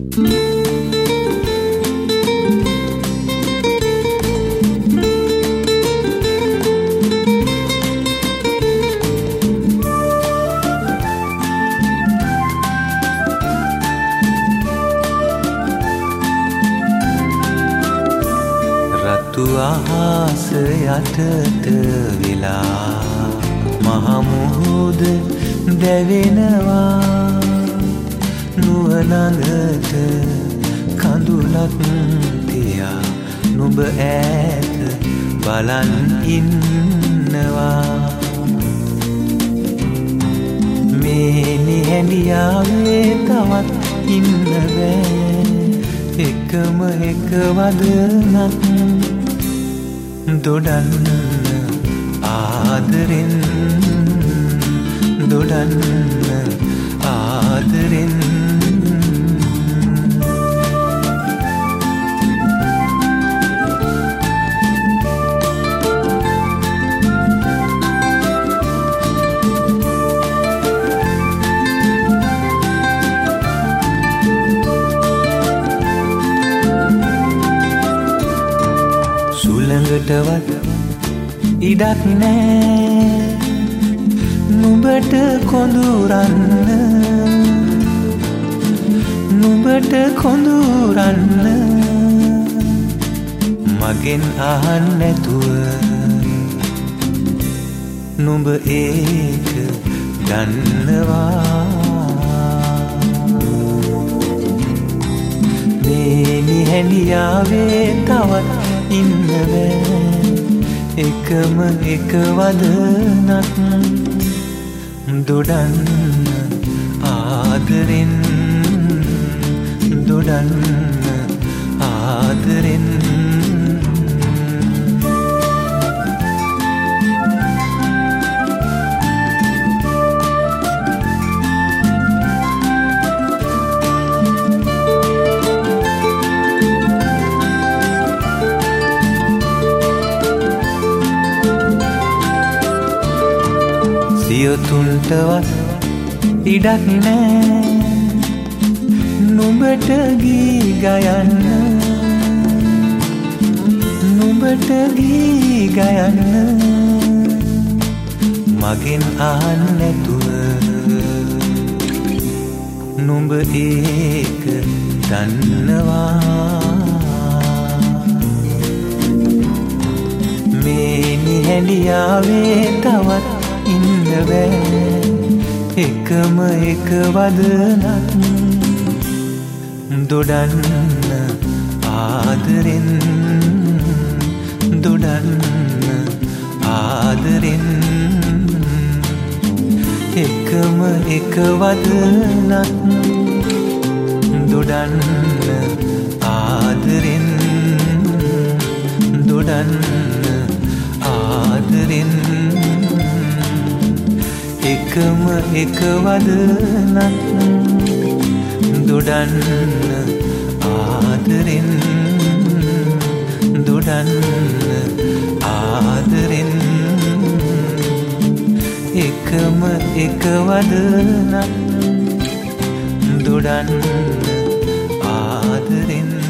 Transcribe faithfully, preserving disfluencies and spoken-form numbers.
අහස යටට වෙලා මහමුහුද දැවෙනවා නුවණඟට කඳුලක් තියා නුඹ ඈත බලන් ඉන්නවා මේ නිහැලියාවේ තවත් ඉන්න බෑ එකම එක වදනක් දොඩන්න ආදරෙන් දොඩන්න ආදරෙන් සුළඟටවත් ඉඩක් නෑ නුඹට කොඳුරන්න නුඹට කොඳුරන්න මගෙන් අහන්න නැතුව නුඹ ඒක දන්නවා මේ නිහැලියාවේ තවත් ඉන්න බෑ එකම එක වදනක් දොඩන්න ආදරෙන් දොඩන්න ආදරෙන් සියොතුන්ටවත් ඉඩක් නෑ නුඹට ගී ගයන්න නුඹට ගී ගයන්න මගෙන් අහන්න නැතුව නුඹ ඒක දන්නවා මේ නිහැලියාවේ තවත් ඉන්න බෑ එකම එක වදනක් දොඩන්න ආදරෙන් දොඩන්න ආදරෙන් එකම එක වදනක් දොඩන්න ආදරෙන් දොඩන්න ආදරෙන් එකම එක වදනක් දොඩන්න ආදරෙන් දොඩන්න ආදරෙන් එකම එක වදනක් දොඩන්න ආදරෙන්